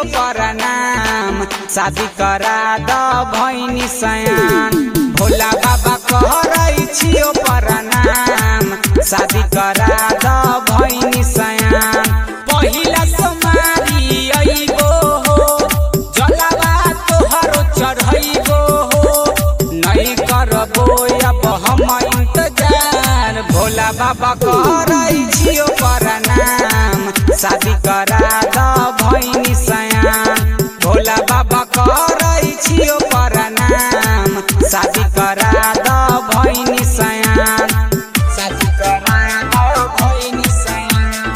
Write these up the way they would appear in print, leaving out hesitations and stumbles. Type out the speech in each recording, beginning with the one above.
प्रणाम शादी करा द भैनी सयान भोला बाबा कहरै छियो प्रणाम शादी करा द भैनी सयान पहिला सोमारी अइबो हो जलवा तोहरो चढ़ैबो हो नहीं करबो अब हम इंतजार भोला बाबा कहरै छियो प्रणाम शादी करा द भैनी सयान भोला बाबा कहरै छियो प्रणाम शादी करा द भैनी सयान शादी करा द भैनी सयान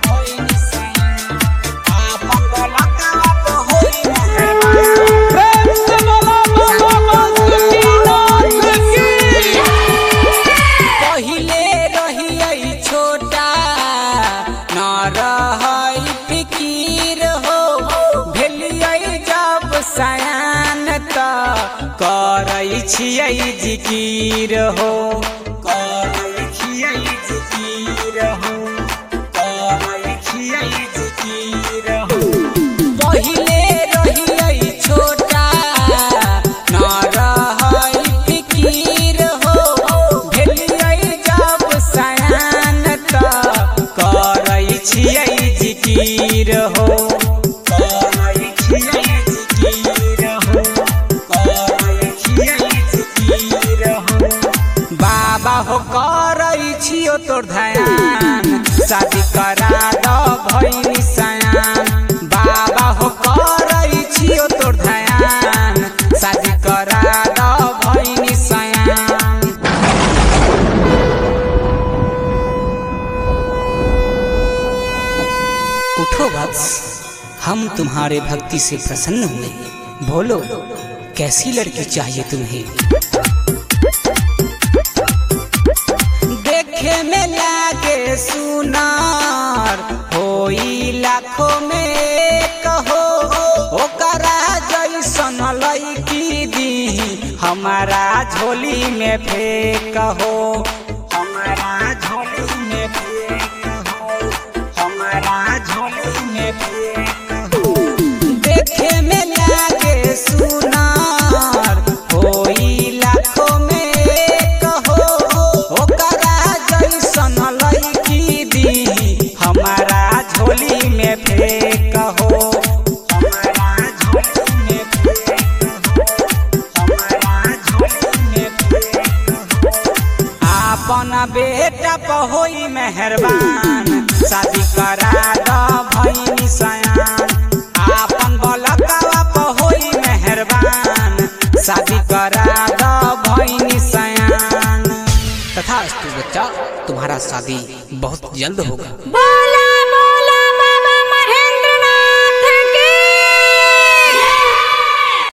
आपन बोलका तो होई मेहरबान प्रेम से बोला बाबा की पहिले रहियै छोटा न रहै फिकीर हो भेलियै जब सयान त करै छियै जिकिर हो करै छियै जिकिर हो करै छियै जिकिर हो पहिले रहियै छोटा न रहै फिकीर हो भेलियै जब सयान त करै छियै जिकिर हो करै छियै जिकिर हो करै छियै जिकिर हो बाबा हो करै छियो तोर ध्यान शादी करा द भैनी सयान बाबा हो करै छियो तोर ध्यान शादी करा द भैनी सयान उठो वत्स हम तुम्हारे भक्ति से प्रसन्न हुए बोलो कैसी लड़की चाहिए तुम्हें देखे में लागे सुनार होई लाखों में एक हो ओकरा जैसन लड़की दी हमारा झोली में फेंक हो हमारा झोली में फेंक हो हमारा झोली में फेंक हो देखे में लागे सुनार होई लाखों में एक हो ओकरा जैसन लड़की दी हमारा झोली में फेंक हो हमारा झोली में फेंक हो हमारा झोली में फेंक हो आपन बेटा पर होई मेहरबान शादी करा द भैनी सयान आपन बलकवा पर होई मेहरबान शादी करा द भैनी सयान तथास्तु बच्चा तुम्हारा शादी बहुत जल्द होगा।